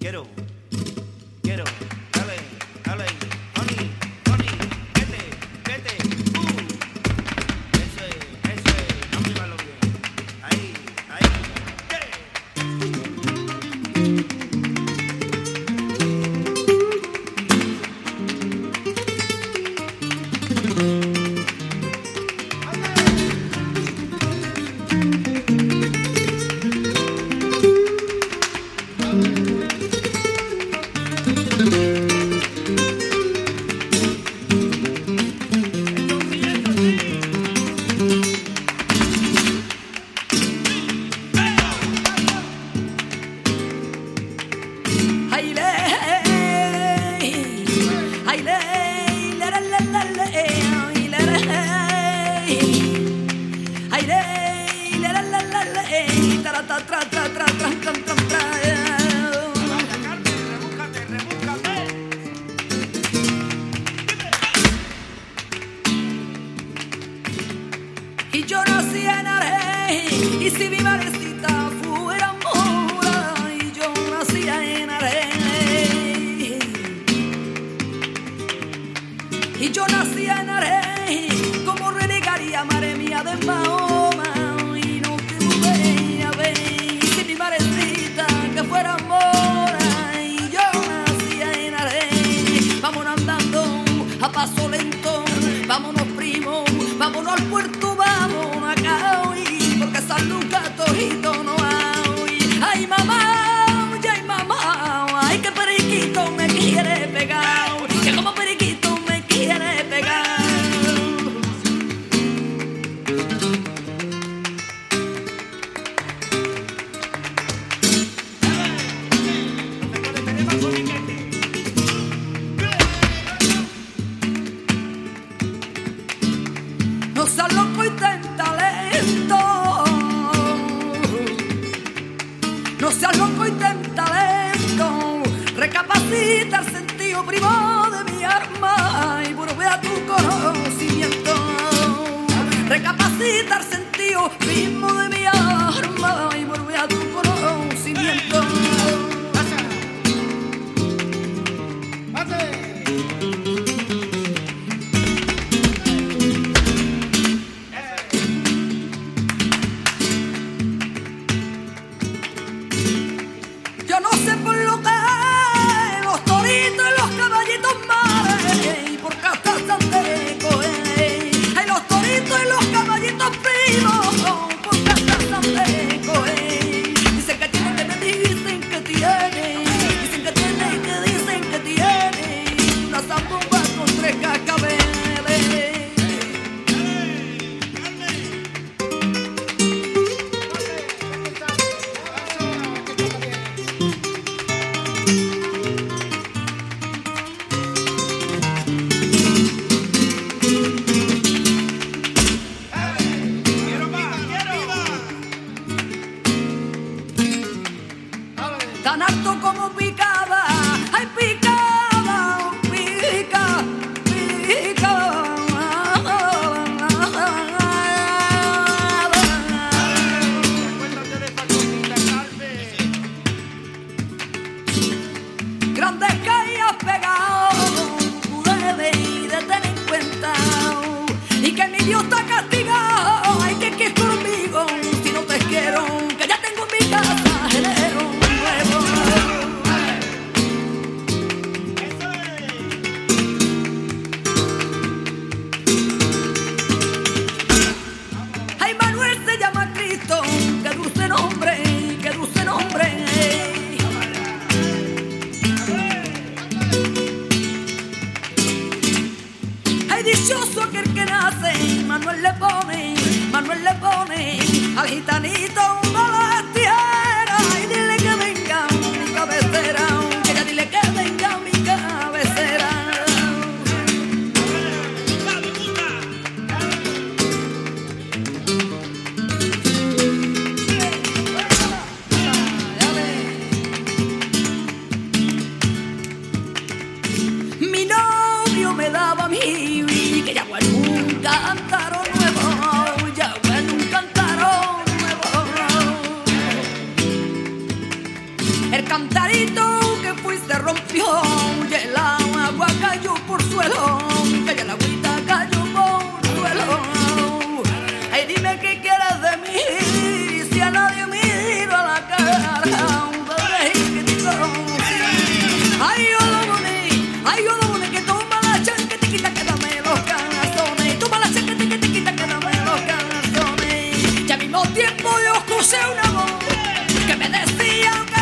Quiero, dale, Tony, vete, eso es, amíbalo bien, ahí, Y yo nací en Arey, y si mi madrecita fuera mora, y yo nací en Arey, y yo nací en Arey, como renegaría madre mía de Mahoma, y no te volvería a ver, y si mi madrecita que fuera mora, y yo nací en Arey, vámonos andando a paso lento, vámonos primo, vámonos al puerto, vámonos acá hoy, porque San Lucas tojito no hay. Ay mamá, ay que periquito me quiere pegar, que como periquito me quiere pegar. No seas loco y ten talento, no seas loco y ten talento, recapacita el sentido primo de mi alma y vuelve a tu conocimiento. Recapacita el sentido primo de mi alma y vuelve a tu conocimiento. Yo no sé por lo que los toritos y los caballitos mares, y por casarse de coger, hay los toritos y los caballitos primos, por casarse de coger. Dicen que tienen, que me dicen que tienen, dicen que tienen, que dicen que tienen una zambomba con 3 cascabeles. Tan harto como picada, ay picada, pica, pica. Grandes que hayas pegado, tú debes de tener en cuenta, y que mi Dios te ha castigado, ay que es conmigo, si no te quiero, que ya tengo en mi casa género nuevo. Ay Manuel se llama Cristo, qué dulce nombre, qué dulce nombre. Ay dichoso aquel que nace, Manuel le pone al gitanito una la tierra, y dile que venga mi cabecera, que ella dile que venga mi cabecera. Mi novio me daba a mí que ya bueno un cántaro nuevo, ya bueno un cántaro nuevo. El cantarito rompió y el agua cayó por suelo, que ya la agüita cayó por suelo. Ay, dime qué quieres de mí, si a nadie miro a la cara, desde que te conocí. Ay, yo lo boni, que toma la chanque, te quita que dame los canzones, toma la chanque, te quita que dame los canzones. Y al mismo tiempo yo escuché una voz que me decía que